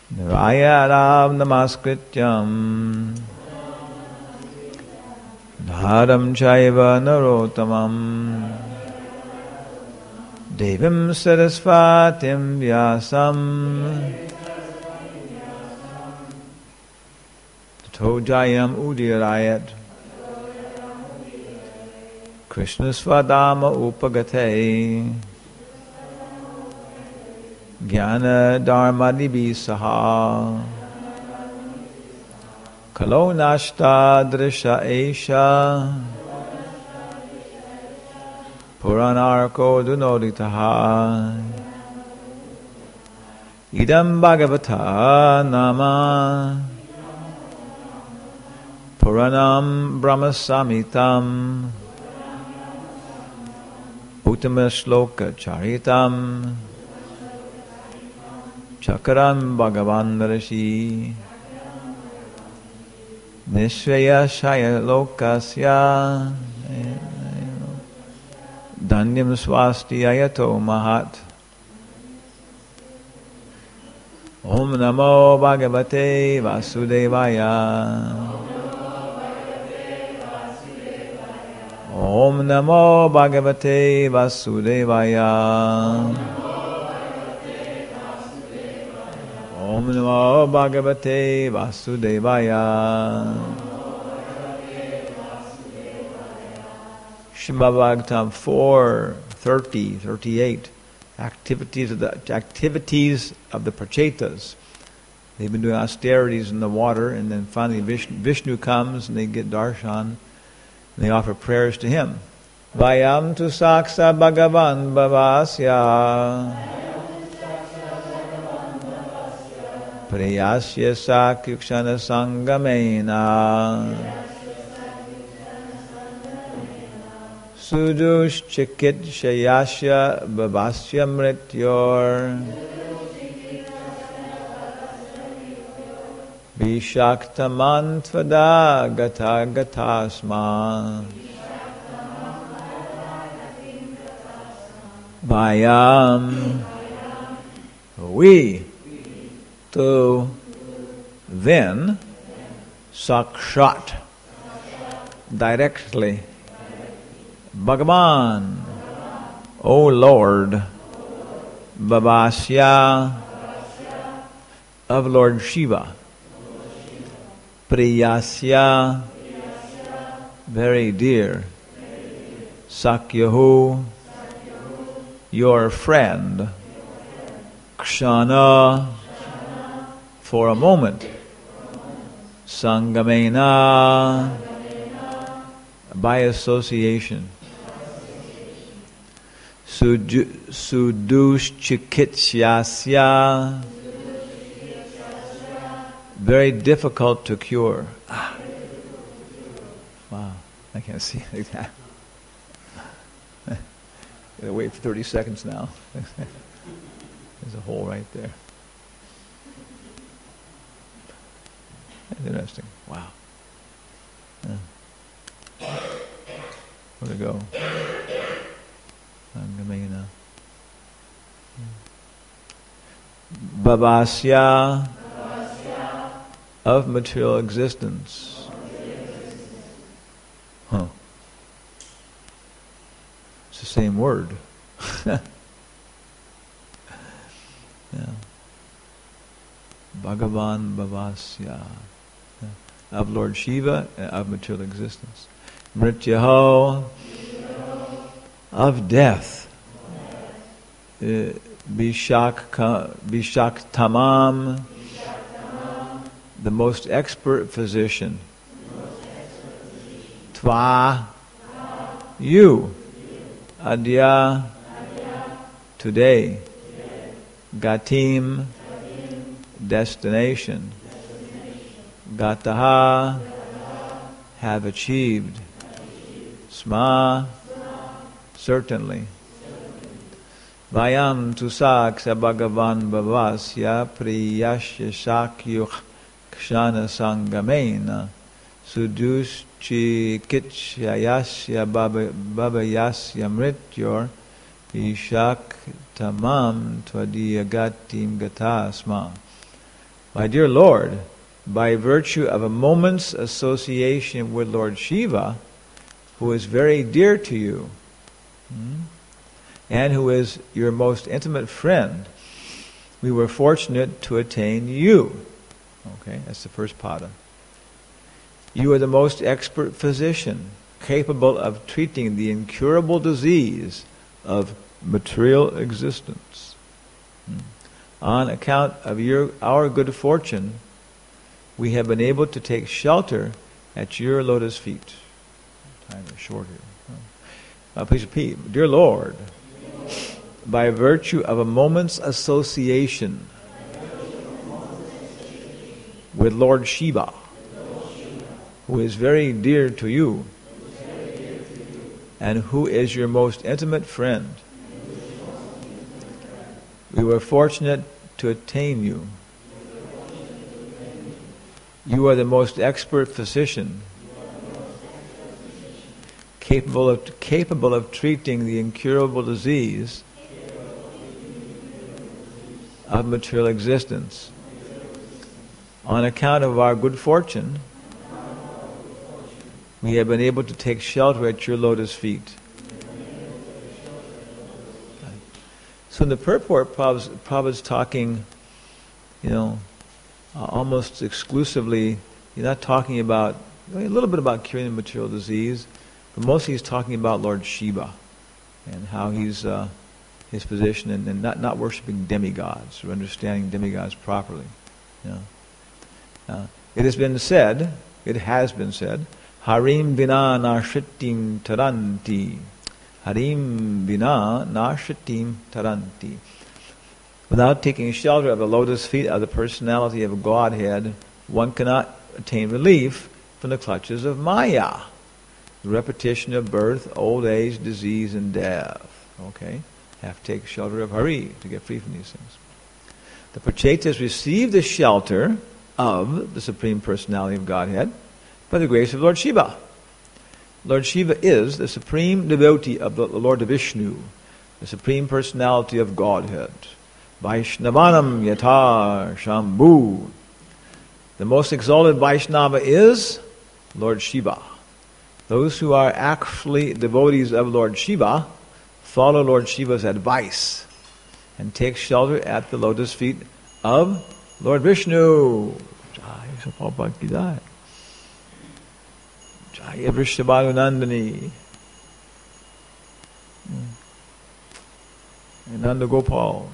Narayanam namaskrityam Dharam chaiva narottamam Devim sarasvatim vyasam Tatojayam udirayat Krishna svadama upagate Jnana dharma divisaha Kalo nashta drisha esha Puranarko dunoditaha Idam bhagavata nama Puranam brahmasamitam Uttama shloka charitam Chakaram Bhagavan Rashi Nishvaya Shaya Lokasya Dhanyam Swasti Ayato Mahat Om Namo Bhagavate Vasudevaya Om Namo Bhagavate Vasudevaya Om Namo Bhagavate Vasudevaya Srimad Bhagavatam 4:38 activities of the Prachetas. They've been doing austerities in the water, and then finally Vishnu comes and they get darshan and they offer prayers to him. Vayam tu saksa bhagavan bhavasya Priyasya sakyukshana sangamena Sudush chikit shayasya bhavasya mrityor Vishaktamantvada gata gatasma Vayam we to then sakshat directly Bhagavan O Lord Babasya of Lord Shiva Priyasya very dear Sakyahu your friend Kshana for a moment Sangamena by association Sudushchikitsyasya very difficult to cure. Wow, I can't see like that. Gotta wait for 30 seconds now. There's a hole right there. That's interesting. Wow. Where'd it go? Sangamena. Bhavasya of material existence. Huh. It's the same word. Yeah. Bhagavan Bhavasya. Of Lord Shiva, of material existence. Mrityaho, of death. Bishaktamam, the most expert physician. Tva, you. Adya, today. Gatim, destination. Gataha, have achieved. Sma, certainly. Vayam tusaksha bhagavan bhavasya priyasya shakyuk kshana sangamena sudushchi kitshayasya bhavayasya mrityor ishak tamam twadiyagatim gatasma. My dear Lord, by virtue of a moment's association with Lord Shiva, who is very dear to you, and who is your most intimate friend, we were fortunate to attain you. Okay, that's the first pada. You are the most expert physician, capable of treating the incurable disease of material existence. On account of our good fortune, we have been able to take shelter at your lotus feet. Time is short here. Please repeat. Dear Lord, by virtue of a moment's association with Lord Shiva, who is very dear to you, and who is your most intimate friend, we were fortunate to attain you. You are the most expert physician, capable of treating the incurable disease of material existence. On account of our good fortune, we have been able to take shelter at your lotus feet. So in the purport, Prabhupada's talking, almost exclusively, he's not talking about, a little bit about curing the material disease, but mostly he's talking about Lord Shiva and how he's his position and not worshipping demigods or understanding demigods properly. It has been said, Harim vina nashritim taranti. Harim vina nashritim taranti. Without taking shelter of the lotus feet of the personality of Godhead, one cannot attain relief from the clutches of Maya, the repetition of birth, old age, disease, and death. Okay? Have to take shelter of Hari to get free from these things. The Prachetas receive the shelter of the Supreme Personality of Godhead by the grace of Lord Shiva. Lord Shiva is the supreme devotee of the Lord Vishnu, the Supreme Personality of Godhead. Vaishnavanam yata Shambhu. The most exalted Vaishnava is Lord Shiva. Those who are actually devotees of Lord Shiva follow Lord Shiva's advice and take shelter at the lotus feet of Lord Vishnu. Jai Prabhupada. Jai Vrishabhalu Nandini. And Nanda Gopal.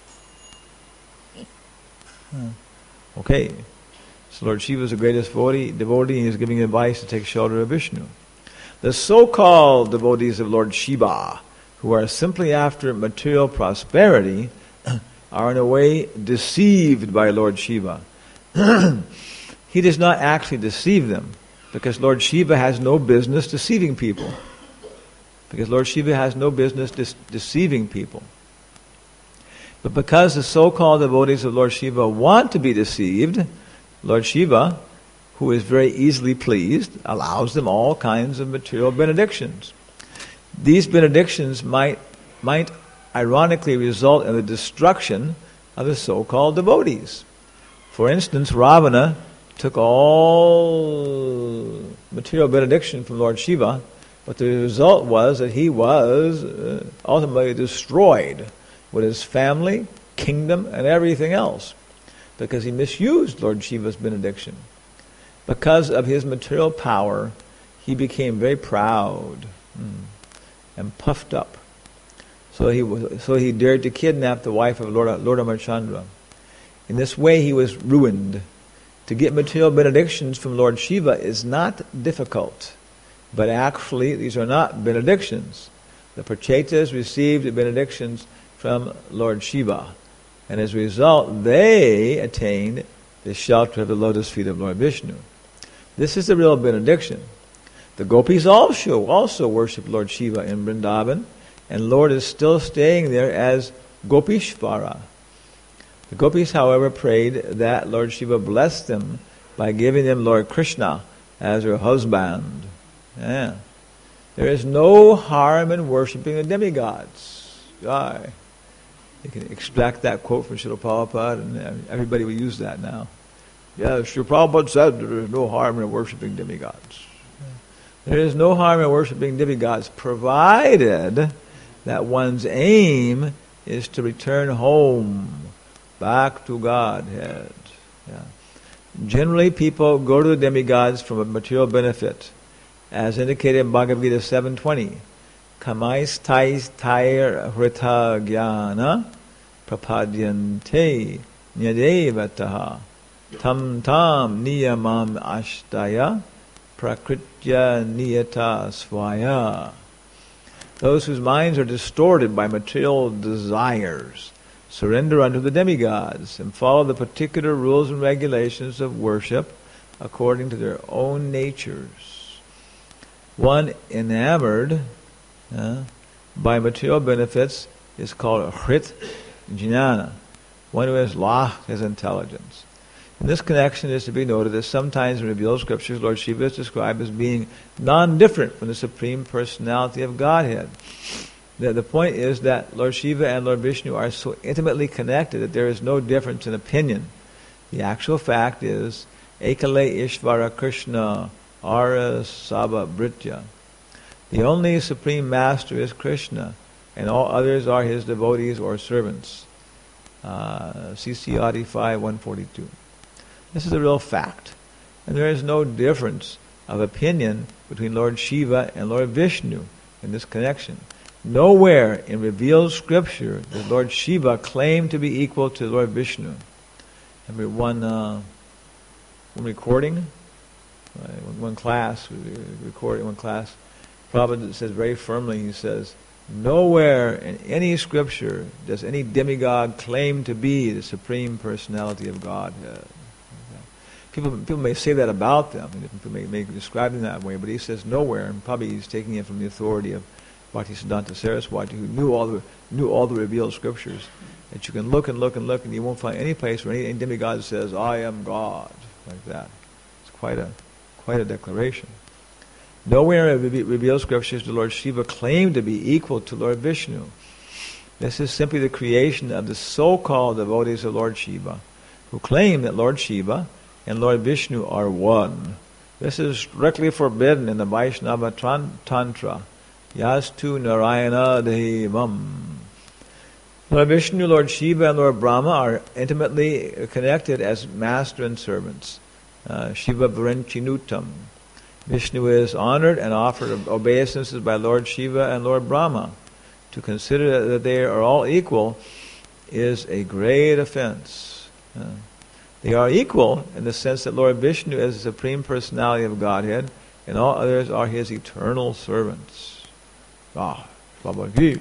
Okay. So Lord Shiva is the greatest devotee, and he is giving advice to take shelter of Vishnu. The so-called devotees of Lord Shiva, who are simply after material prosperity, are in a way deceived by Lord Shiva. He does not actually deceive them, because Lord Shiva has no business deceiving people. Because Lord Shiva has no business deceiving people. But because the so-called devotees of Lord Shiva want to be deceived, Lord Shiva, who is very easily pleased, allows them all kinds of material benedictions. These benedictions might ironically result in the destruction of the so-called devotees. For instance, Ravana took all material benediction from Lord Shiva, but the result was that he was ultimately destroyed with his family, kingdom, and everything else, because he misused Lord Shiva's benediction. Because of his material power, he became very proud and puffed up. So he dared to kidnap the wife of Lord Amachandra. In this way he was ruined. To get material benedictions from Lord Shiva is not difficult, but actually these are not benedictions. The Prachetas received the benedictions from Lord Shiva, and as a result they attained the shelter of the lotus feet of Lord Vishnu. This is the real benediction. The gopis also worship Lord Shiva in Vrindavan, and Lord is still staying there as Gopishvara. The gopis, however, prayed that Lord Shiva bless them by giving them Lord Krishna as her husband. Yeah. There is no harm in worshipping the demigods. Jai. You can extract that quote from Srila Prabhupada, and everybody will use that now. Yes, Srila Prabhupada said there is no harm in worshipping demigods. There is no harm in worshipping demigods, provided that one's aim is to return home, back to Godhead. Yeah. Generally, people go to the demigods for a material benefit, as indicated in Bhagavad Gita 7:20. Kamais tais tair hrita jnana prapadyante nyadevataha tam tam niyamam ashtaya prakritya niyata svaya. Those whose minds are distorted by material desires surrender unto the demigods and follow the particular rules and regulations of worship according to their own natures. One enamored by material benefits is called hrit jnana, one who has lost his intelligence. In this connection, it is to be noted that sometimes in revealed scriptures, Lord Shiva is described as being non-different from the Supreme Personality of Godhead. The point is that Lord Shiva and Lord Vishnu are so intimately connected that there is no difference in opinion. The actual fact is, Ekale Ishvara Krishna Ara Sabha Britya. The only Supreme Master is Krishna, and all others are his devotees or servants. CC Adi 5:142. This is a real fact. And there is no difference of opinion between Lord Shiva and Lord Vishnu in this connection. Nowhere in revealed scripture does Lord Shiva claim to be equal to Lord Vishnu. Remember one recording, one class, Prabhupada says very firmly, he says, nowhere in any scripture does any demigod claim to be the Supreme Personality of Godhead. People may say that about them, and people may describe them that way, but he says nowhere, and probably he's taking it from the authority of Bhaktisiddhanta Saraswati, who knew all the revealed scriptures. That you can look and look and look, and you won't find any place where any demigod says, "I am God," like that. It's quite a declaration. Nowhere in revealed scriptures does Lord Shiva claim to be equal to Lord Vishnu. This is simply the creation of the so-called devotees of Lord Shiva, who claim that Lord Shiva and Lord Vishnu are one. This is strictly forbidden in the Vaishnava Tantra. Yastu Narayana Devam. Lord Vishnu, Lord Shiva, and Lord Brahma are intimately connected as master and servants. Shiva Varenchinutam. Vishnu is honored and offered obeisances by Lord Shiva and Lord Brahma. To consider that they are all equal is a great offense. They are equal in the sense that Lord Vishnu is the Supreme Personality of Godhead, and all others are his eternal servants. Baba Gi.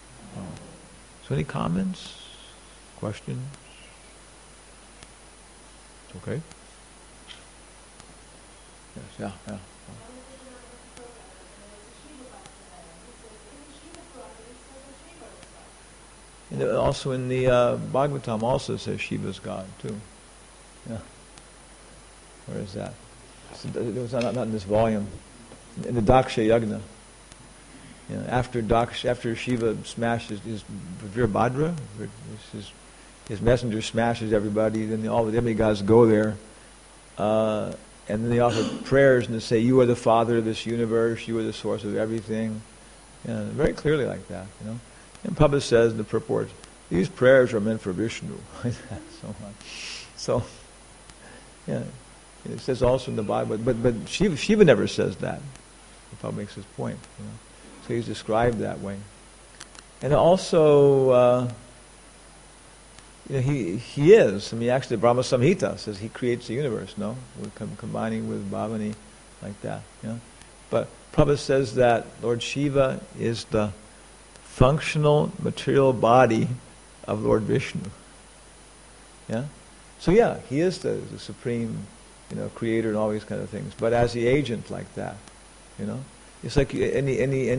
So any comments? Questions? Okay. Yes, yeah. And also in the Bhagavatam also says Shiva's God too. Yeah. Where is that? It was not in this volume. In the Daksha Yagna. You know, after Shiva smashes his Virabhadra, his messenger smashes everybody, then all the demigods go there, and then they offer prayers and they say, "You are the Father of this universe. You are the source of everything." You know, very clearly like that. You know, and Prabhupada says in the purport, "These prayers are meant for Vishnu." So, yeah, it says also in the Bible, but Shiva never says that. Prabhupada makes his point. You know. So he's described that way. And also, he is. I mean, actually, Brahma Samhita says he creates the universe, no? We're combining with Bhavani like that, you know? But Prabhupada says that Lord Shiva is the functional material body of Lord Vishnu. Yeah? So yeah, he is the supreme, creator and all these kind of things. But as the agent like that, It's like any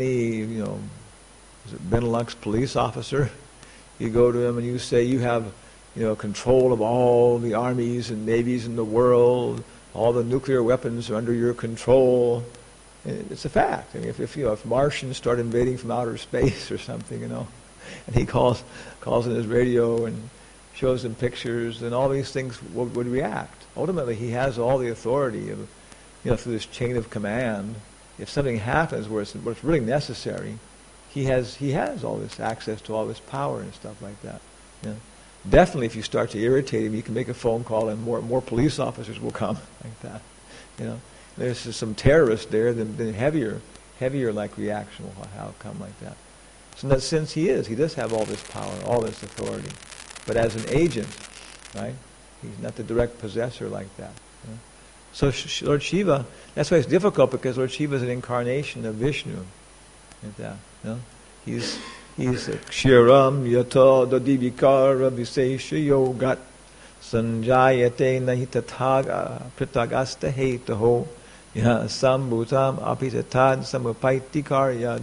Benelux police officer. You go to him and you say you have, control of all the armies and navies in the world. All the nuclear weapons are under your control. It's a fact. I mean, if Martians start invading from outer space or something, And he calls in his radio and shows them pictures, and all these things would react. Ultimately, he has all the authority of, through this chain of command. If something happens where it's really necessary, he has all this access to all this power and stuff like that. Definitely, if you start to irritate him, you can make a phone call, and more police officers will come like that. There's just some terrorists there, then heavier like reaction will come like that. So in that sense, he does have all this power, all this authority, but as an agent, right? He's not the direct possessor like that. So Lord Shiva, that's why it's difficult, because Lord Shiva is an incarnation of Vishnu. Like that, He's Kshiram Yata Dadivikara Visesha Yogat Sanjayate Nahitataga Pritagasta Hetaho Sambhutam Apitatad Samupaiti Karyad.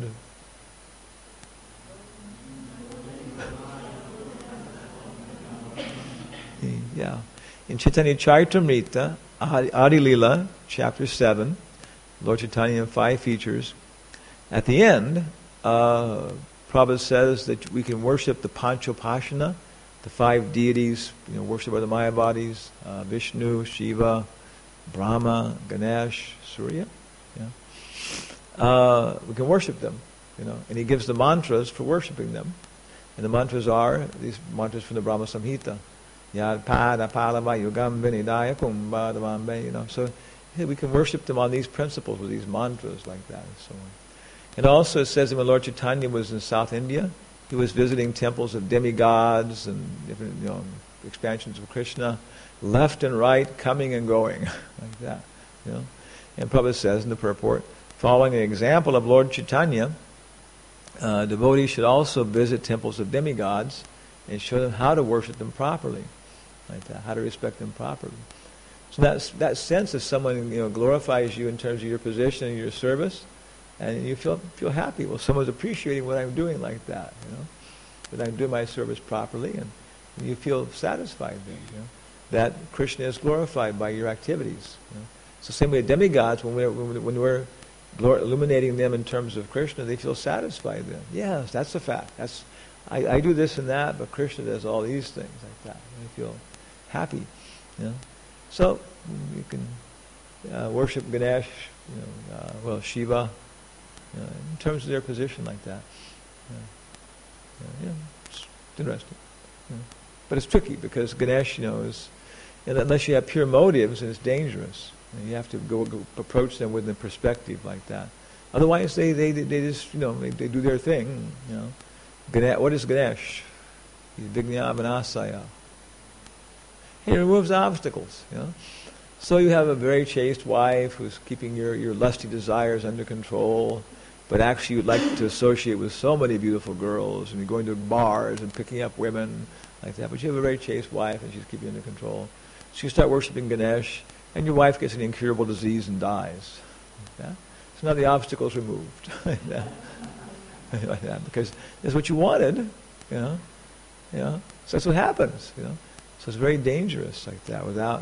Yeah. In Chaitanya Charitamrita, Adi Lila, chapter 7, Lord Chaitanya in 5 features, at the end, Prabhupada says that we can worship the Panchopashana, the 5 deities, worshipped by the Mayavadis, Vishnu, Shiva, Brahma, Ganesh, Surya. We can worship them, and he gives the mantras for worshiping them. And the mantras are these mantras from the Brahma Samhita. Yad pada palava yugam vinidaya kumbadavambe, so we can worship them on these principles with these mantras like that and so on. And also it says that when Lord Chaitanya was in South India, he was visiting temples of demigods and different expansions of Krishna, left and right, coming and going, like that. And Prabhupada says in the purport, following the example of Lord Chaitanya, devotees should also visit temples of demigods and show them how to worship them properly, like that, how to respect them properly. So that sense of someone glorifies you in terms of your position and your service, and you feel happy. Well, someone's appreciating what I'm doing like that, that I'm doing my service properly, and you feel satisfied then. That Krishna is glorified by your activities. So same way demigods, when we're illuminating them in terms of Krishna, they feel satisfied then. Yes, that's a fact. I do this and that, but Krishna does all these things like that. And they feel happy. So you can worship Ganesh, Shiva, in terms of their position like that. It's interesting. But it's tricky, because Ganesh, is, unless you have pure motives, it's dangerous. You have to go approach them with a perspective like that. Otherwise, they just they do their thing. What is Ganesh? He's Vigna Vinasaya. He removes obstacles. So you have a very chaste wife who's keeping your lusty desires under control, but actually you'd like to associate with so many beautiful girls, and you're going to bars and picking up women like that. But you have a very chaste wife, and she's keeping you under control. So you start worshiping Ganesh, and your wife gets an incurable disease and dies. So now the obstacle's removed. Like that, because it's what you wanted, So that's what happens, So it's very dangerous like that. Without,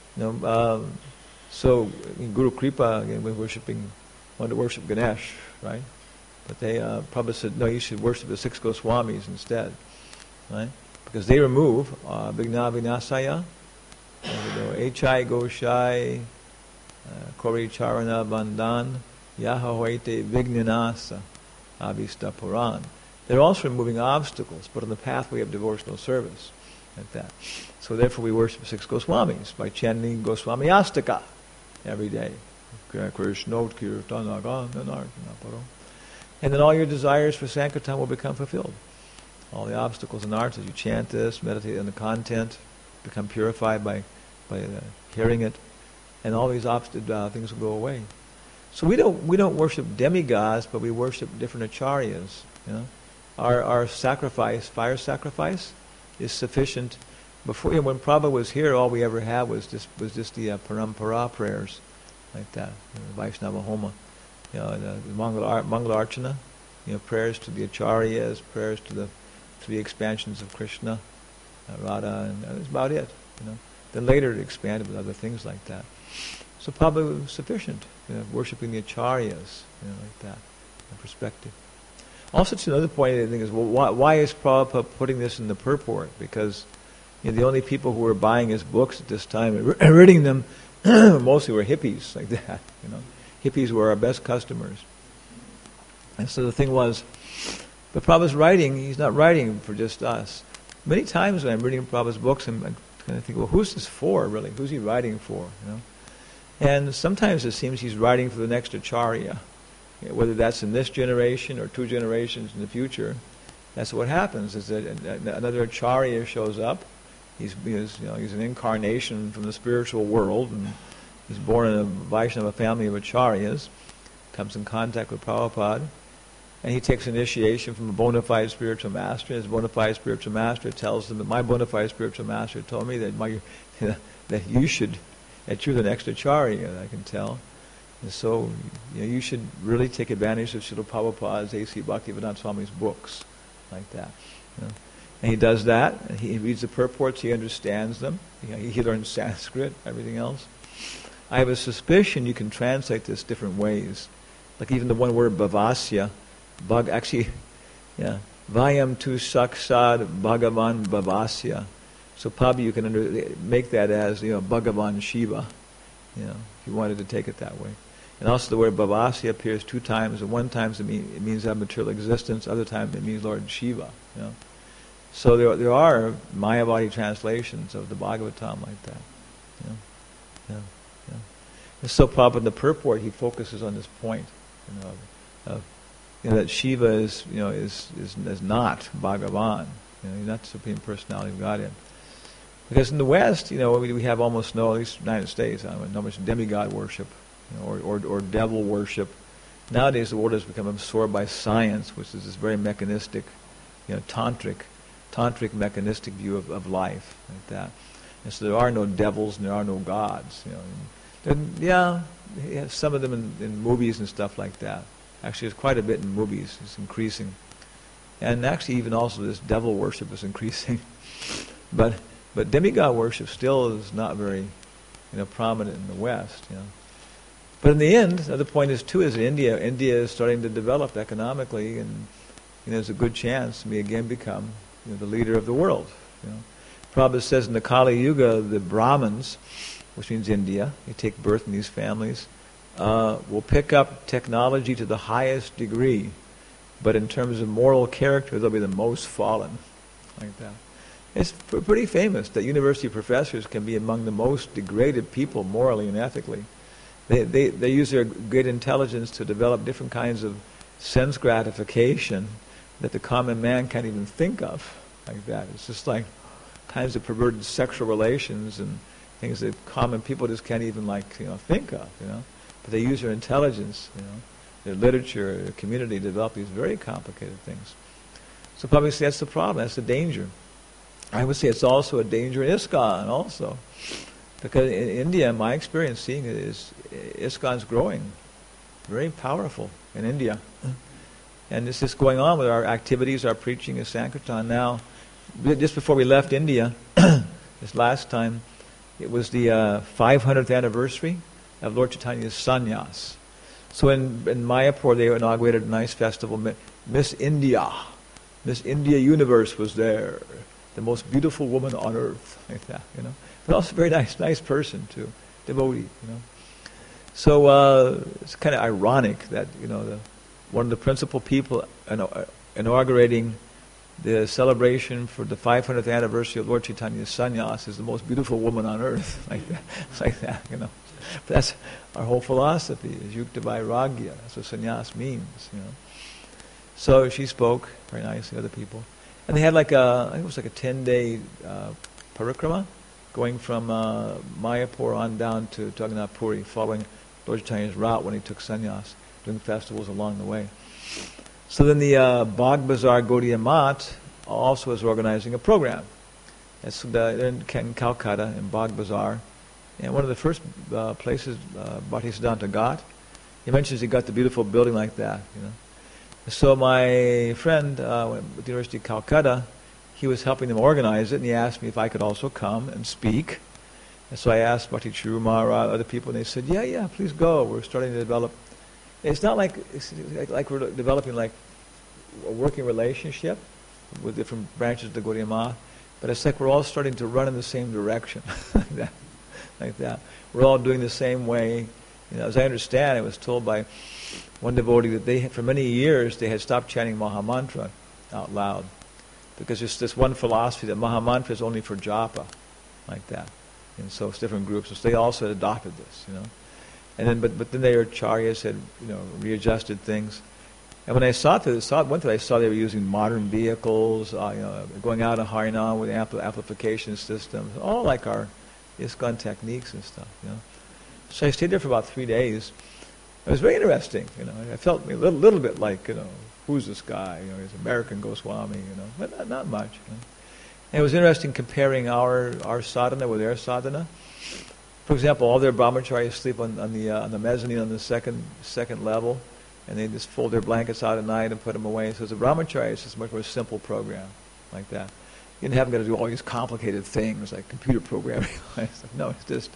so in Guru Kripa, again, wanted to worship Ganesh, right? But they probably said, no, you should worship the 6 Goswamis instead, right? Because they remove Vigna Vinasaya, Echai Goshai, Kori Charana Bandhan, Yahawaite Vignanasa. Avista Puran. They're also removing obstacles, but on the pathway of devotional service, like that. So therefore we worship 6 Goswamis by chanting Goswami Astaka every day. Krishna Kirtana. And then all your desires for Sankirtan will become fulfilled. All the obstacles and arts, as you chant this, meditate on the content, become purified by hearing it, and all these things will go away. So we don't worship demigods, but we worship different acharyas. Our sacrifice, fire sacrifice, is sufficient. Before, when Prabhupada was here, all we ever had was just the parampara prayers, like that, Vaishnava Homa, the Mangala Archana, prayers to the acharyas, prayers to the expansions of Krishna, Radha, and that's about it. Then later it expanded with other things like that. So probably sufficient, worshipping the acharyas, like that, in perspective. Also, to another point, I think is, well, why is Prabhupada putting this in the purport? Because the only people who were buying his books at this time and reading them mostly were hippies like that. Hippies were our best customers. And so the thing was, but Prabhupada's writing, he's not writing for just us. Many times when I'm reading Prabhupada's books, I'm kind of thinking, well, who's this for, really? Who's he writing for? And sometimes it seems he's writing for the next acharya. Whether that's in this generation or 2 generations in the future, that's what happens, is that another acharya shows up. He's an incarnation from the spiritual world, and he's born in a Vaishnava family of acharyas, comes in contact with Prabhupada, and he takes initiation from a bona fide spiritual master. His bona fide spiritual master tells him that my bona fide spiritual master told me that that you're the next acharya, I can tell. And so you should really take advantage of Srila Prabhupada's A.C. Bhaktivedanta Swami's books, like that. And he does that. And he reads the purports. He understands them. He learns Sanskrit, everything else. I have a suspicion you can translate this different ways. Like even the one word bhavasya, vayam tu saksad bhagavan bhavasya. So probably you can make that as Bhagavan Shiva, if you wanted to take it that way. And also the word bhavasya appears 2 times. And one time it means material existence. Other times it means Lord Shiva. So there are Mayavadi translations of the Bhagavatam like that. And so Prabhupada in the purport he focuses on this point, that Shiva is not Bhagavan. He's not the Supreme Personality of Godhead. Because in the West, we have almost no, at least in the United States, no much demigod worship, or devil worship. Nowadays the world has become absorbed by science, which is this very mechanistic, tantric mechanistic view of life, like that. And so there are no devils and there are no gods. You have some of them in movies and stuff like that. Actually, there's quite a bit in movies. It's increasing. And actually even also this devil worship is increasing. But demigod worship still is not very prominent in the West. But in the end, the other point is India is starting to develop economically, and there's a good chance we again become the leader of the world. Prabhupada says in the Kali Yuga, the Brahmins, which means India, they take birth in these families, will pick up technology to the highest degree, but in terms of moral character, they'll be the most fallen, like that. It's pretty famous that university professors can be among the most degraded people morally and ethically. They use their great intelligence to develop different kinds of sense gratification that the common man can't even think of, like that. It's just like kinds of perverted sexual relations and things that common people just can't even think of, But they use their intelligence, their literature, their community to develop these very complicated things. So probably that's the problem, that's the danger. I would say it's also a danger in ISKCON also. Because in India, my experience seeing it is ISKCON's growing. Very powerful in India. And this is going on with our activities, our preaching of Sankirtan. Now, just before we left India, this last time, it was the 500th anniversary of Lord Chaitanya's sannyas. So in Mayapur, they inaugurated a nice festival. Miss India Universe was there. The most beautiful woman on earth, like that, But also a very nice person too, devotee, So it's kind of ironic that one of the principal people inaugurating the celebration for the 500th anniversary of Lord Chaitanya's sannyas is the most beautiful woman on earth, like that. It's like that, But that's our whole philosophy, is yukta vairagya. That's what sannyas means, So she spoke very nicely, other people. And they had I think it was like a 10-day parikrama, going from Mayapur on down to Jagannath Puri, following Lord Chaitanya's route when he took sannyas, doing festivals along the way. So then the Bagh Bazaar Gaudiya Math also is organizing a program. They're in Calcutta, in Bagh Bazaar. And one of the first places Bhaktisiddhanta got, he mentions he got the beautiful building like that, So my friend at the University of Calcutta, he was helping them organize it, and he asked me if I could also come and speak. And so I asked Bhakti Churu Maharaj, other people, and they said, yeah, please go. We're starting to develop. It's not like we're developing a working relationship with different branches of the Gaudiya Math, but it's like we're all starting to run in the same direction, like that. We're all doing the same way. As I understand, I was told by one devotee that they, for many years, they had stopped chanting Mahamantra out loud because there's this one philosophy that Mahamantra is only for japa, like that. And so it's different groups. So they also had adopted this, And then, but then their acharyas had, readjusted things. And when I saw they were using modern vehicles, going out on Harinam with amplification systems, all like our ISKCON techniques and stuff, So I stayed there for about 3 days. It was very interesting, I felt a little bit like, who's this guy? He's American Goswami, but not much. And it was interesting comparing our sadhana with their sadhana. For example, all their brahmacharis sleep on the mezzanine on the second level, and they just fold their blankets out at night and put them away. So as a brahmachari, it's just a much more simple program, like that. You haven't got to do all these complicated things like computer programming. No, it's just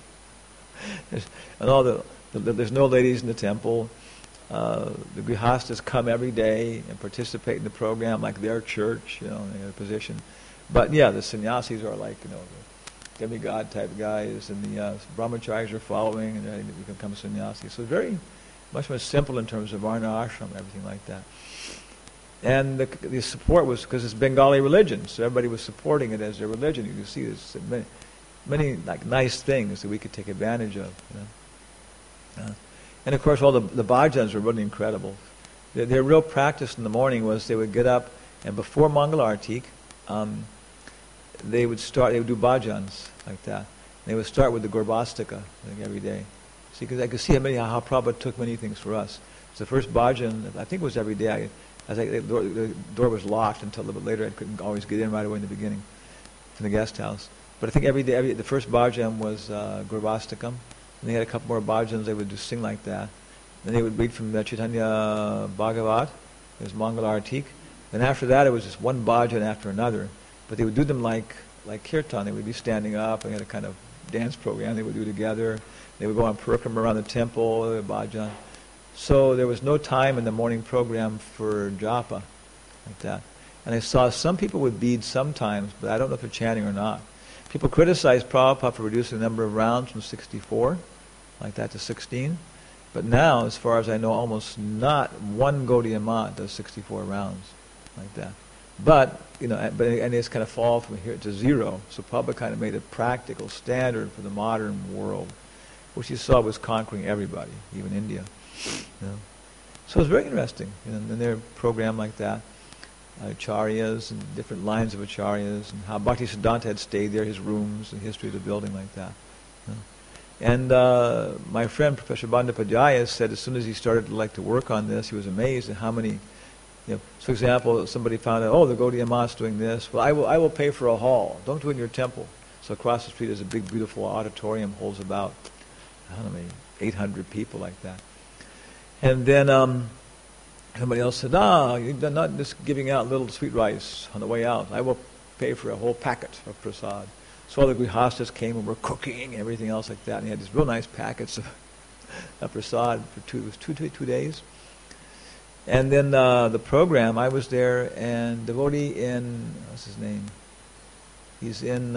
there's no ladies in the temple. The grihastas come every day and participate in the program like their church, in their position. But yeah, the sannyasis are like, the demigod type guys, and the brahmacharis are following, and they become sannyasis. So very much more simple in terms of varna ashram, everything like that. And the support was because it's Bengali religion, so everybody was supporting it as their religion. You can see there's many like nice things that we could take advantage of. And of course, all the bhajans were really incredible. Their real practice in the morning was they would get up, and before Mangalartik, they would do bhajans like that. They would start with the Garbhastika every day. See, because I could see how Prabhupada took many things for us. So the first bhajan, I think it was every day. The door was locked until a little bit later. I couldn't always get in right away in the beginning from the guest house. But I think every day, the first bhajan was Garbhastikam. And they had a couple more bhajans they would just sing like that. Then they would read from Chaitanya Bhagavat. It was Mangalartik. Then after that, it was just one bhajan after another. But they would do them like kirtan. They would be standing up. They had a kind of dance program they would do together. They would go on parikrama around the temple, bhajan. So there was no time in the morning program for japa, like that. And I saw some people with beads sometimes, but I don't know if they're chanting or not. People criticized Prabhupada for reducing the number of rounds from 64, like that, to 16. But now, as far as I know, almost not one Gaudiya Math does 64 rounds, like that. But it's kind of fall from here to 0. So Prabhupada kind of made a practical standard for the modern world, which he saw was conquering everybody, even India. So it was very interesting, in their program like that. Acharyas and different lines of acharyas, and how Bhaktisiddhanta had stayed there, his rooms, the history of the building like that. And my friend Professor Bandyopadhyaya said as soon as he started to work on this, he was amazed at how many. So, for example, somebody found out, the Gaudiya Math's doing this. Well, I will pay for a hall. Don't do it in your temple. So across the street is a big, beautiful auditorium, holds about 800 people like that. And then somebody else said, you're not just giving out little sweet rice on the way out. I will pay for a whole packet of prasad. So all the grihastas came and were cooking and everything else like that. And he had these real nice packets of prasad for it was two days. And then the program, I was there, and devotee in, what's his name? He's in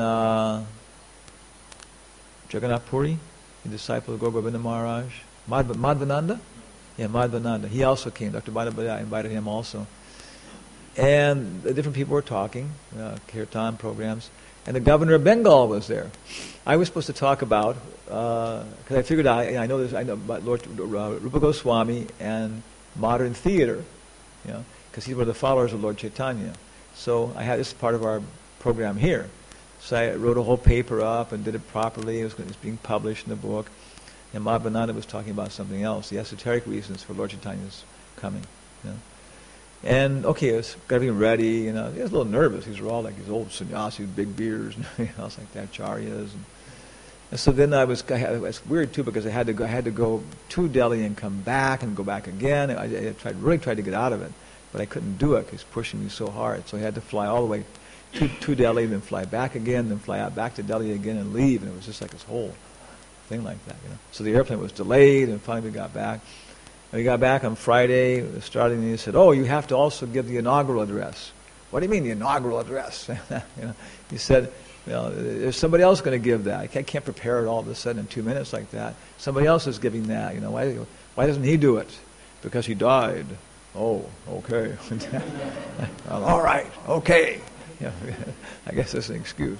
Jagannath Puri, a disciple of Gaur Govinda Maharaj. Madhvananda? Yeah, Madhvananda. He also came. Dr. Bhattacharya invited him also. And the different people were talking, kirtan programs. And the governor of Bengal was there. I was supposed to talk about, because I figured I know about Lord Rupa Goswami and modern theater, because he's one of the followers of Lord Chaitanya. So I had this part of our program here. So I wrote a whole paper up and did it properly. It was being published in the book. And Madhvananda was talking about something else, the esoteric reasons for Lord Chaitanya's coming. And okay, I was getting ready, he was a little nervous. These were all like these old sannyasis with big beards and everything else like that, acharyas. And so then it was weird too, because I had to go to Delhi and come back and go back again. I really tried to get out of it, but I couldn't do it. He was pushing me so hard. So I had to fly all the way to Delhi, then fly back again, then fly out back to Delhi again and leave. And it was just like this whole thing like that. So the airplane was delayed, and finally we got back. We got back on Friday, starting, and he said, "Oh, you have to also give the inaugural address." What do you mean the inaugural address? He said, there's somebody else going to give that. I can't prepare it all of a sudden in 2 minutes like that. Somebody else is giving that. Why doesn't he do it? Because he died. Oh, okay. Well, all right, okay. I guess that's an excuse.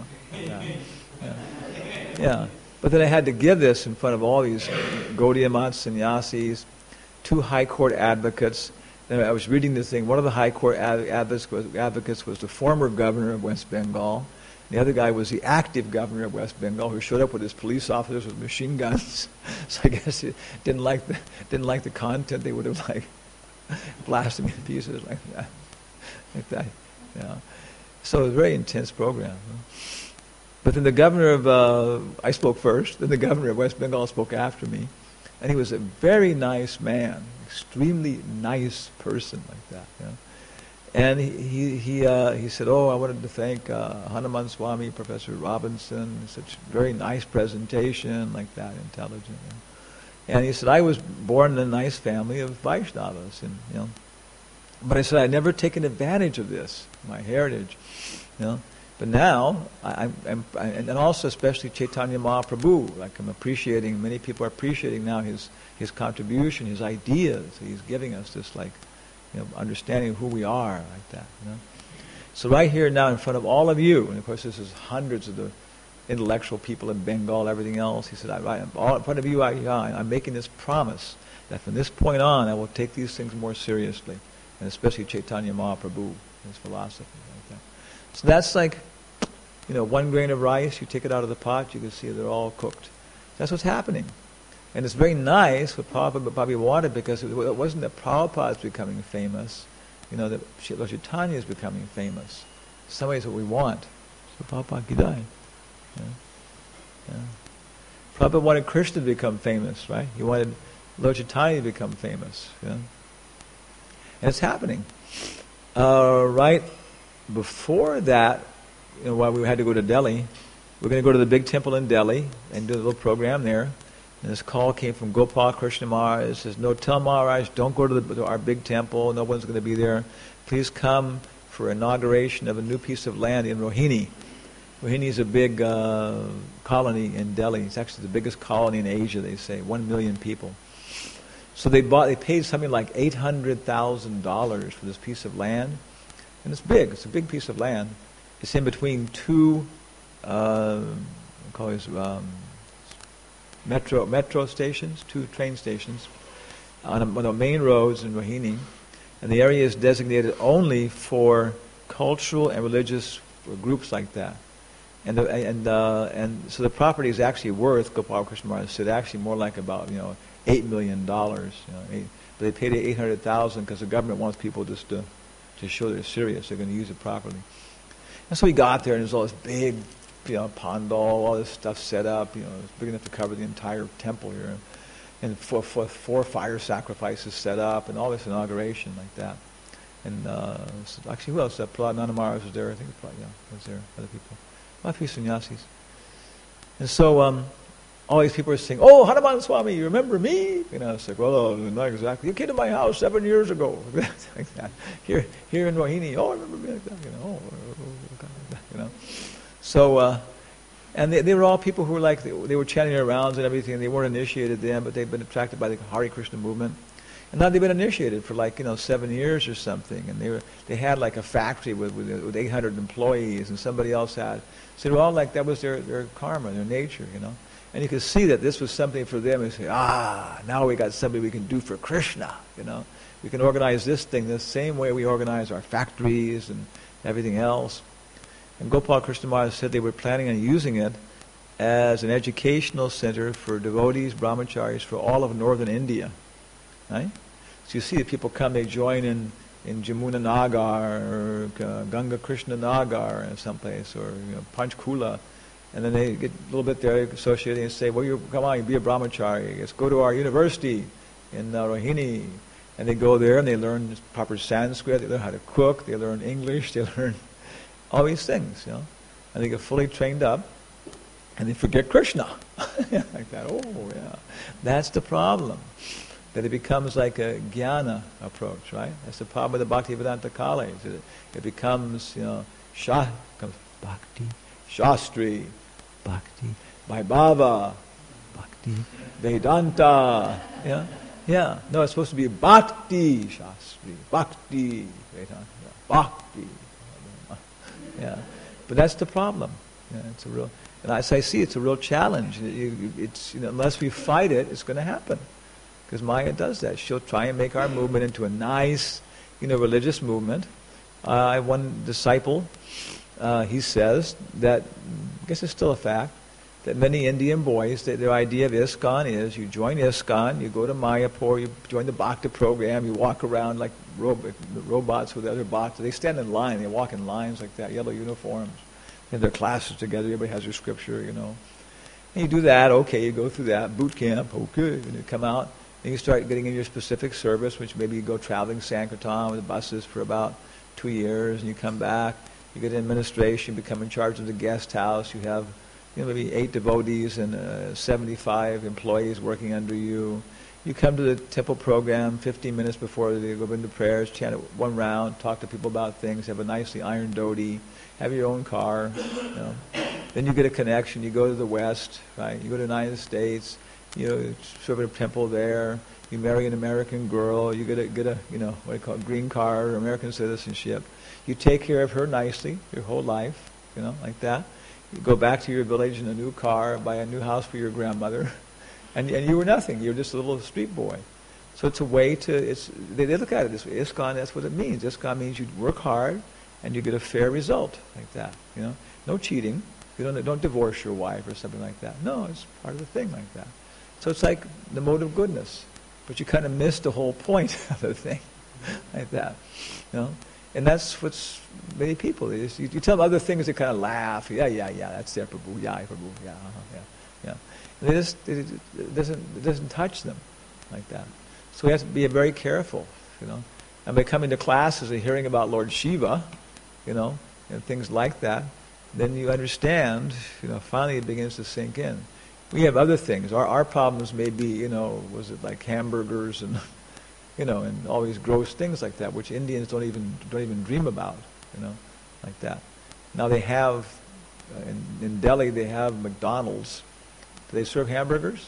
Yeah. But then I had to give this in front of all these Gaudiya Math sannyasis, 2 high court advocates. And I was reading this thing. One of the high court advocates was the former governor of West Bengal. The other guy was the active governor of West Bengal, who showed up with his police officers with machine guns. So I guess he didn't like the content. They would have blasted me to pieces like that. So it was a very intense program. But then the governor of I spoke first. Then the governor of West Bengal spoke after me, and he was a very nice man, extremely nice person like that. And he said, "Oh, I wanted to thank Hanuman Swami, Professor Robinson, such a very nice presentation like that, intelligent." And he said, "I was born in a nice family of Vaishnavas, and but I said I'd never taken advantage of this, my heritage, But now, and also especially Chaitanya Mahaprabhu, like I'm appreciating. Many people are appreciating now his contribution, his ideas. He's giving us this understanding of who we are like that. So right here now in front of all of you, and of course this is hundreds of the intellectual people in Bengal, everything else. He said, all in front of you, I'm making this promise that from this point on, I will take these things more seriously, and especially Chaitanya Mahaprabhu, his philosophy like that. So that's like, 1 grain of rice. You take it out of the pot, you can see they're all cooked. That's what's happening. And it's very nice what Prabhupada probably wanted, because it wasn't that Prabhupada's becoming famous, that Lord Chaitanya is becoming famous. In some ways what we want. So Prabhupada ki jai. Prabhupada wanted Krishna to become famous, right? He wanted Lord Chaitanya to become famous. And it's happening. Right before that, while we had to go to Delhi, we're going to go to the big temple in Delhi and do a little program there. And this call came from Gopal Krishna Maharaj. It says, "No, tell Maharaj, don't go to our big temple. No one's going to be there. Please come for inauguration of a new piece of land in Rohini." Rohini is a big colony in Delhi. It's actually the biggest colony in Asia, they say, 1 million people. So they paid something like $800,000 for this piece of land. And it's big. It's a big piece of land. It's in between 2 metro stations, 2 train stations, on the main roads in Rohini, and the area is designated only for cultural and religious groups like that. And so the property is actually worth, Gopal Krishna Maharaj said, actually more like about $8 million. But they paid $800,000 because the government wants people just to show they're serious. They're going to use it properly. And so we got there, and there's all this big, pandal, all this stuff set up. It's big enough to cover the entire temple here, and 4 fire sacrifices set up, and all this inauguration like that. And actually, who else? Prahlad Nanda Maharaj was there. I think was there. Other people, a few sannyasis. And so all these people are saying, "Oh, Hanuman Swami, you remember me?" It's like, "Well, not exactly. You came to my house 7 years ago." Like that. Here in Rohini. "Oh, I remember me like that." So, and they were all people who were like, they were chanting their rounds and everything, and they weren't initiated then, but they've been attracted by the Hare Krishna movement. And now they've been initiated for 7 years or something, and they had like a factory with 800 employees, and somebody else had. So they were all like, that was their karma, their nature, And you could see that this was something for them. And say, now we got something we can do for Krishna, We can organize this thing the same way we organize our factories and everything else. And Gopal Krishna Maharaj said they were planning on using it as an educational center for devotees, brahmacharis, for all of northern India. Right? So you see that people come, they join in Jamuna Nagar or Ganga Krishna Nagar or someplace, or Panchkula, and then they get a little bit there associated and say, "Well, come on, you be a brahmachari. Let's go to our university in Rohini." And they go there and they learn proper Sanskrit, they learn how to cook, they learn English, they learn all these things, And they get fully trained up, and they forget Krishna. Like that. Oh, yeah. That's the problem. that it becomes like a jnana approach, right? That's the problem with the Bhaktivedanta College. It becomes, becomes bhakti, shastri, bhakti, Vaibhava, bhakti, Vedanta. Yeah. No, it's supposed to be bhakti, shastri, bhakti, Vedanta, bhakti. Yeah, but that's the problem. It's a real, and as I see, it's a real challenge. It's unless we fight it, it's going to happen. Because Maya does that. She'll try and make our movement into a nice, religious movement. I have one disciple. He says that, I guess it's still a fact, that many Indian boys, their idea of ISKCON is you join ISKCON, you go to Mayapur, you join the Bhakti program, you walk around like robots with other bhaktas. They stand in line, they walk in lines like that, yellow uniforms. They have their classes together, everybody has their scripture, And you do that, okay, you go through that, boot camp, okay, and you come out, and you start getting in your specific service, which maybe you go traveling Sankirtan with the buses for about 2 years, and you come back, you get administration, become in charge of the guest house, you have maybe 8 devotees and 75 employees working under you. You come to the temple program 15 minutes before they go into prayers, chant it one round, talk to people about things, have a nicely ironed dhoti, have your own car. Then you get a connection. You go to the West, right? You go to the United States. Serve at a temple there. You marry an American girl. You get a what do you call it, green card or American citizenship. You take care of her nicely your whole life, like that. You go back to your village in a new car, buy a new house for your grandmother, and you were nothing. You were just a little street boy. So it's a way to. They look at it this way. ISKCON, that's what it means. ISKCON means you work hard and you get a fair result like that. No cheating. You don't divorce your wife or something like that. No, it's part of the thing like that. So it's like the mode of goodness, but you kind of miss the whole point of the thing like that. And that's what's many people. You tell them other things, they kind of laugh. Yeah, that's there, Prabhu. Yeah, Prabhu. Yeah. And it doesn't touch them like that. So we have to be very careful, And by coming to classes and hearing about Lord Shiva, and things like that, then you understand, finally it begins to sink in. We have other things. Our problems may be, was it like hamburgers and and all these gross things like that, which Indians don't even dream about, like that. Now they have, in Delhi they have McDonald's. Do they serve hamburgers?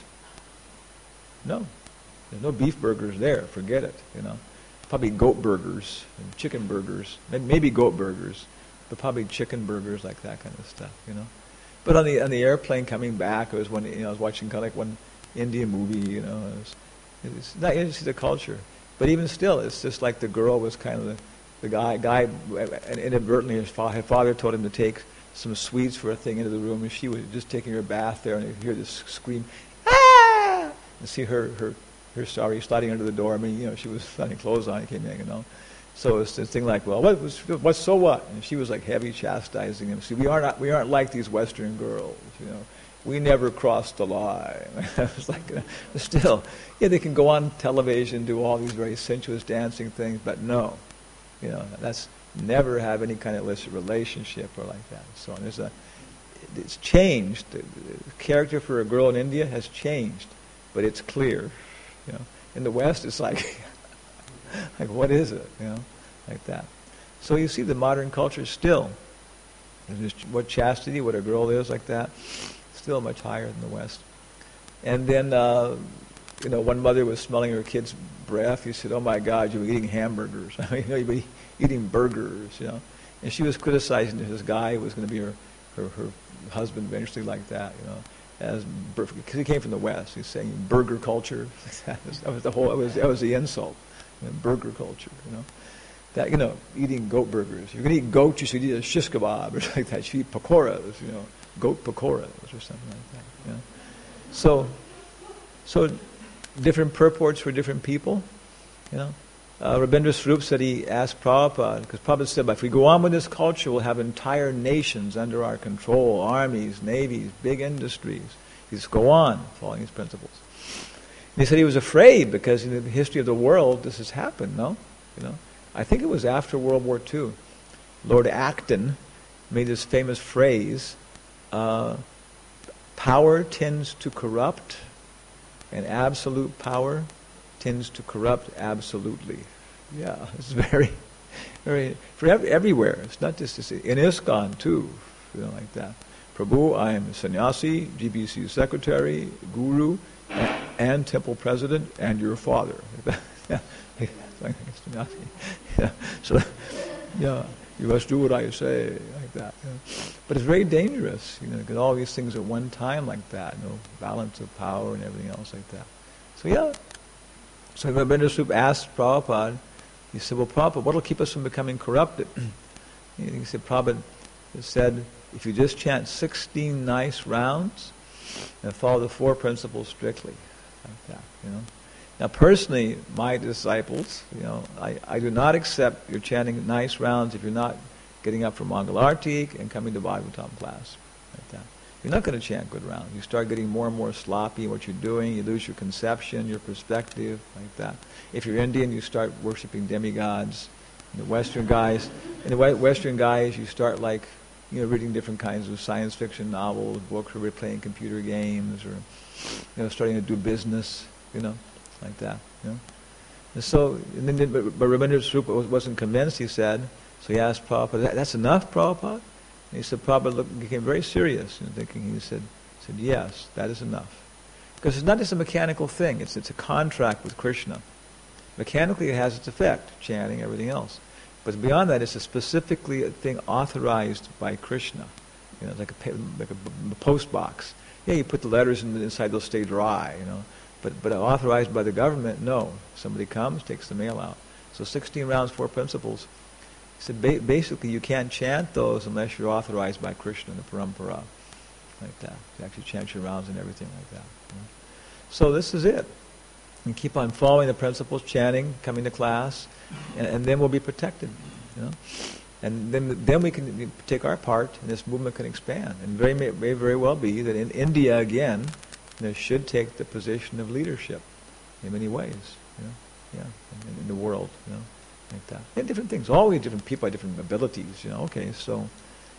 No. There's no beef burgers there. Forget it, Probably goat burgers and chicken burgers. Maybe goat burgers, but probably chicken burgers, like that kind of stuff, But on the airplane coming back, it was when I was watching kind of like one Indian movie, It's not interesting, the culture. But even still, it's just like the girl was kind of the guy, and inadvertently her father told him to take some sweets for a thing into the room, and she was just taking her bath there, and you hear this scream, ah! And see her sliding under the door. I mean, she was putting clothes on, he came in, So it's this thing like, well, what's so what? And she was like heavy chastising him. See, we aren't like these Western girls, We never crossed the line. It's like, still, they can go on television, do all these very sensuous dancing things, but no, that's never have any kind of illicit relationship or like that. So it's changed. The character for a girl in India has changed, but it's clear. In the West, it's like, what is it? Like that. So you see, the modern culture still, what chastity, what a girl is like that. Still much higher than the West. And then, one mother was smelling her kid's breath. He said, "Oh my God, you're eating hamburgers. I mean, you'd be eating burgers, And she was criticizing this guy who was going to be her husband eventually, like that, because he came from the West. He's saying burger culture. That was the insult, burger culture, That, eating goat burgers. You're going to eat goat, you should eat a shish kebab or something like that. You should eat pakoras, goat pakoras or something like that. So different purports for different people. Rabindra Swarup said, he asked Prabhupada, because Prabhupada said, if we go on with this culture, we'll have entire nations under our control, armies, navies, big industries. He says, go on, following these principles. And he said he was afraid because in the history of the world, this has happened, no? I think it was after World War II. Lord Acton made this famous phrase, power tends to corrupt, and absolute power tends to corrupt absolutely. Yeah, it's very, very, for everywhere. It's not just in ISKCON too, like that. Prabhu, I am sannyasi, GBC secretary, guru, and temple president, and your father. Yeah. Yeah. So, yeah, you must do what I say, like that. Yeah. But it's very dangerous, because all these things at one time like that, balance of power and everything else like that. So yeah. So Rabindra Swarup asked Prabhupada, he said, well, Prabhupada, what will keep us from becoming corrupted? He said, Prabhupada said, if you just chant 16 nice rounds and follow the 4 principles strictly, like that, Now, personally, my disciples, I do not accept your chanting nice rounds if you're not getting up for Mangalarti and coming to Bhagavatam class, like that. You're not going to chant good rounds. You start getting more and more sloppy in what you're doing. You lose your conception, your perspective, like that. If you're Indian, you start worshiping demigods. The Western guys, you start reading different kinds of science fiction novels, books, or playing computer games, or starting to do business, like that. And so, but Rabindra Swarup wasn't convinced. He said, so he asked Prabhupada, "That's enough, Prabhupada?" And he said, Prabhupada became very serious, thinking. He said, yes, that is enough, because it's not just a mechanical thing. It's a contract with Krishna. Mechanically, it has its effect, chanting, everything else. But beyond that, it's a specifically a thing authorized by Krishna. Like a post box. Yeah, you put the letters inside; they'll stay dry. But authorized by the government, no. Somebody comes, takes the mail out. So 16 rounds, 4 principles. He said basically you can't chant those unless you're authorized by Krishna, the parampara, like that. You actually chant your rounds and everything like that. So this is it. And keep on following the principles, chanting, coming to class, and then we'll be protected. And then we can take our part, and this movement can expand. And may very well be that in India again, should take the position of leadership in many ways. In the world, like that. And different things. Always different people have different abilities. Okay, so,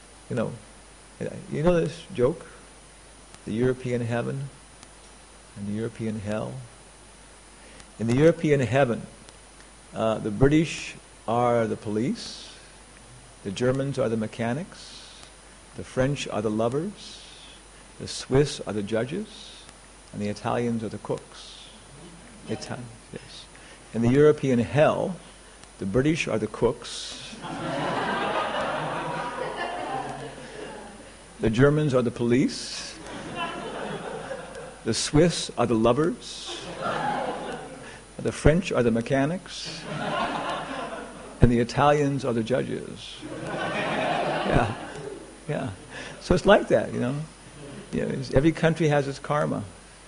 this joke, the European heaven and the European hell. In the European heaven, the British are the police, the Germans are the mechanics, the French are the lovers, the Swiss are the judges, and the Italians are the cooks. Yes. In the European hell, the British are the cooks, the Germans are the police, the Swiss are the lovers, the French are the mechanics, and the Italians are the judges. Yeah. So it's like that, every country has its karma,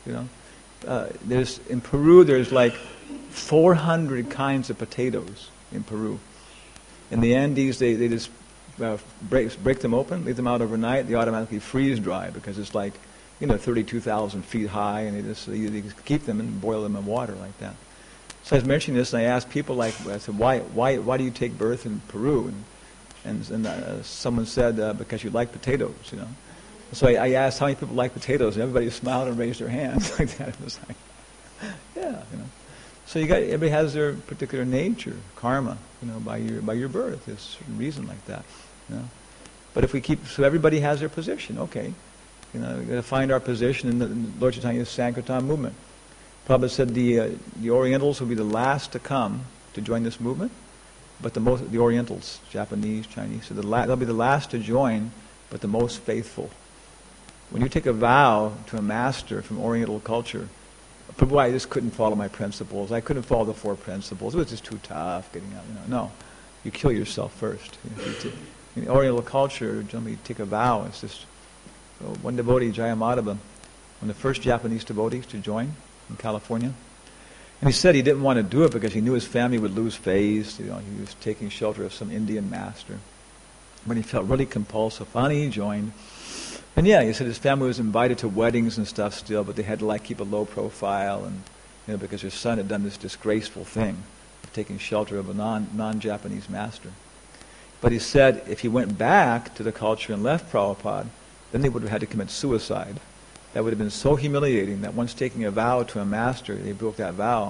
in Peru, there's 400 kinds of potatoes in Peru. In the Andes, they just break them open, leave them out overnight. They automatically freeze dry because it's 32,000 feet high, and they just keep them and boil them in water like that. So I was mentioning this, and I asked people, I said, why do you take birth in Peru? And someone said, because you like potatoes, So I asked how many people like potatoes, and everybody smiled and raised their hands like that. It was yeah. So everybody has their particular nature, karma, by your birth. There's a reason like that, But if we so everybody has their position. Okay, we've got to find our position in the Lord Chaitanya's Sankirtan movement. Prabhupada said the Orientals will be the last to come to join this movement, but the Orientals, Japanese, Chinese, so they'll be the last to join, but the most faithful. When you take a vow to a master from Oriental culture, Prabhu, I just couldn't follow my principles. I couldn't follow the 4 principles. It was just too tough getting out. No, you kill yourself first. In Oriental culture, you take a vow. It's just one devotee, Jayamadava, one of the first Japanese devotees to join in California. And he said he didn't want to do it because he knew his family would lose faith. He was taking shelter of some Indian master. But he felt really compulsive. Finally, he joined. And yeah, he said his family was invited to weddings and stuff still, but they had to keep a low profile, and because his son had done this disgraceful thing of taking shelter of a non-Japanese master. But he said if he went back to the culture and left Prabhupada, then they would have had to commit suicide. That would have been so humiliating that once taking a vow to a master, they broke that vow,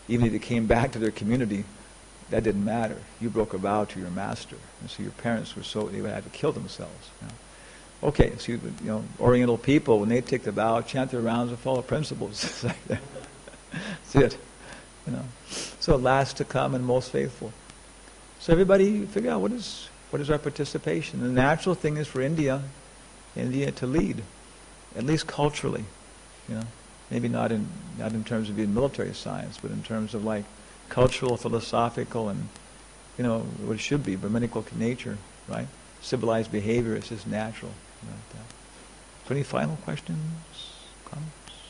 even if they came back to their community, that didn't matter. You broke a vow to your master, and so your parents were they would have to kill themselves. Okay, so Oriental people, when they take the vow, chant their rounds and follow principles. It's like that. That's it. So last to come and most faithful. So everybody figure out what is our participation. The natural thing is for India to lead, at least culturally. Maybe not in terms of being military science, but in terms of like cultural, philosophical, and what it should be, Brahminical nature, right? Civilized behavior is just natural. Like that. So any final questions, comments?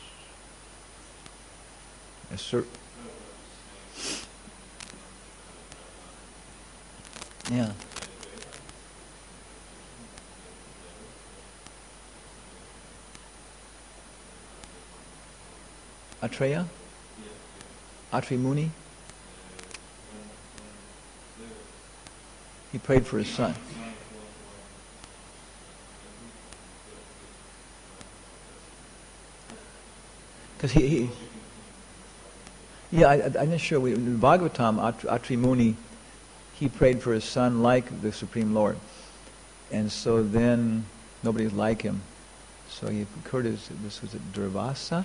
Yes, sir. Yeah. Atreya? Atri Muni? He prayed for his son. Because I'm not sure. In Bhagavatam, Atri Muni, he prayed for his son like the Supreme Lord. And so then nobody's like him. So he occurred as, this was it, Durvasa,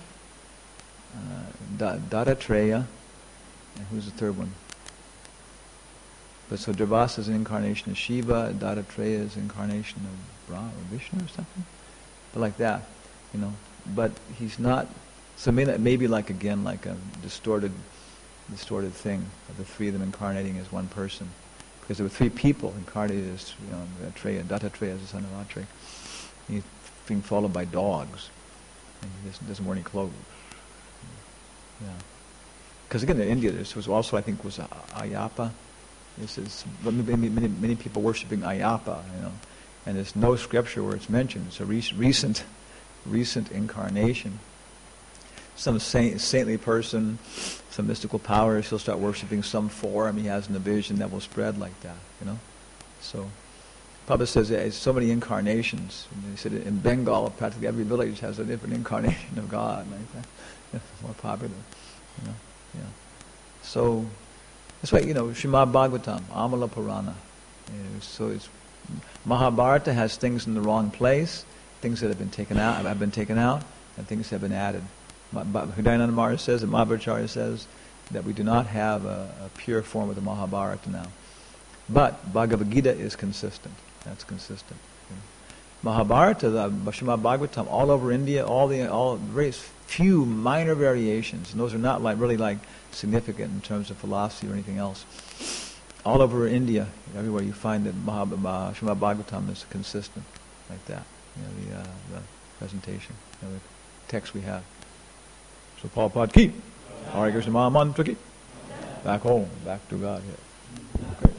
Dattatreya, and who's the third one? But so Durvasa is an incarnation of Shiva, Dattatreya is an incarnation of Brahma or Vishnu or something. But like that, But he's not, so maybe like again, like a distorted thing of the three of them incarnating as one person. Because there were three people incarnated as, Atreya, Dattatreya is the son of Atreya. He's being followed by dogs. And he doesn't wear any clothes. Yeah. Because again, in India, this was also, I think, was Ayappa. Many people worshipping Ayappa, and there's no scripture where it's mentioned. It's a recent incarnation. Some saintly person, some mystical powers, he'll start worshipping some form he has in the vision that will spread like that, So, Prabhupada says there's so many incarnations. And he said in Bengal, practically every village has a different incarnation of God, like that. It's more popular, Yeah. So, that's why, Srimad Bhagavatam, Amala Purana. So it's Mahabharata has things in the wrong place, things that have been taken out, and things have been added. Hridayananda Maharaj says, and Madhvacharya says, that we do not have a pure form of the Mahabharata now. But Bhagavad Gita is consistent. That's consistent. Mahabharata, the Srimad Bhagavatam, all over India, all very few minor variations, and those are not really significant in terms of philosophy or anything else. All over India, everywhere you find that Srimad Bhagavatam is consistent, like that. The presentation, the text we have. So Prabhupada ki, Hare Krishna Maha Mantra ki, back home, back to Godhead. Okay.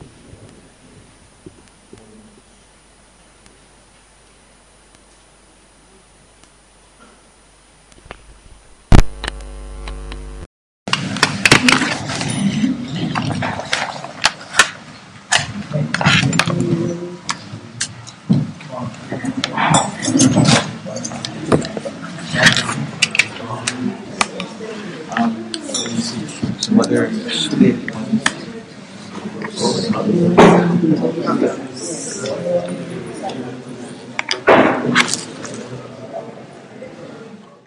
Some other sleep.